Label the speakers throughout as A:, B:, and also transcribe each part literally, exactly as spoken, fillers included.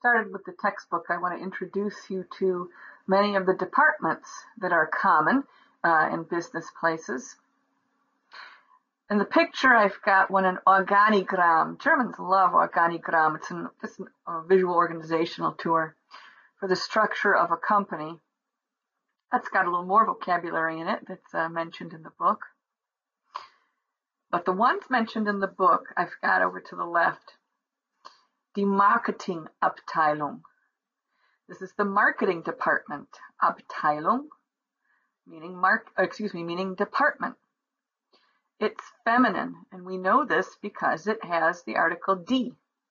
A: started with the textbook, I want to introduce you to many of the departments that are common uh, in business places. In the picture, I've got one, an organigram. Germans love organigram. It's, an, it's a visual organizational tour for the structure of a company. That's got a little more vocabulary in it that's uh, mentioned in the book. But the ones mentioned in the book, I've got over to the left. Die Marketingabteilung. This is the marketing department. Abteilung, meaning mark, excuse me, meaning department. It's feminine, and we know this because it has the article die.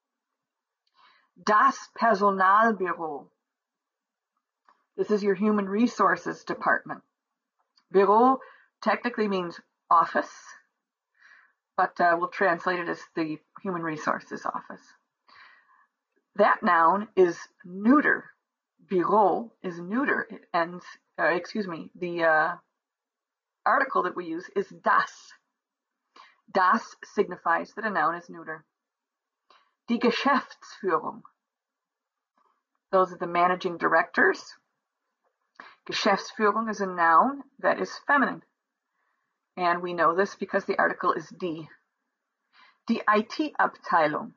A: Das Personalbüro. This is your human resources department. Büro technically means office, but uh, we'll translate it as the human resources office. That noun is neuter. Büro is neuter. It ends, uh, excuse me, the uh, article that we use is das. Das signifies that a noun is neuter. Die Geschäftsführung. Those are the managing directors. Geschäftsführung is a noun that is feminine. And we know this because the article is die. Die I T-Abteilung.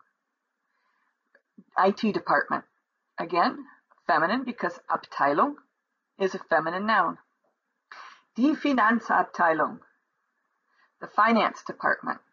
A: I T department. Again, feminine because Abteilung is a feminine noun. Die Finanzabteilung. The finance department.